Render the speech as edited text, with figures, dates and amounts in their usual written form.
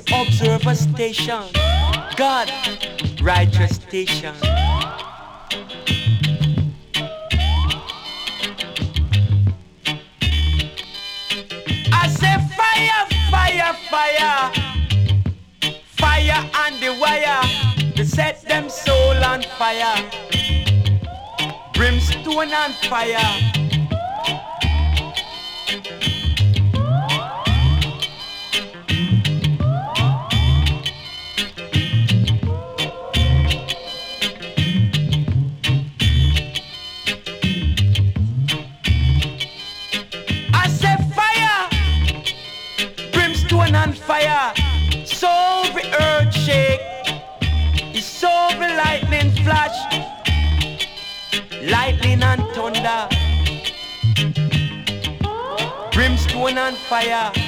Observer Station, God, righteous station. I say fire, fire, fire, fire on the wire to set them soul on fire, brimstone on fire. Fire, so the earth shake, so the lightning flash, lightning and thunder, brimstone and fire.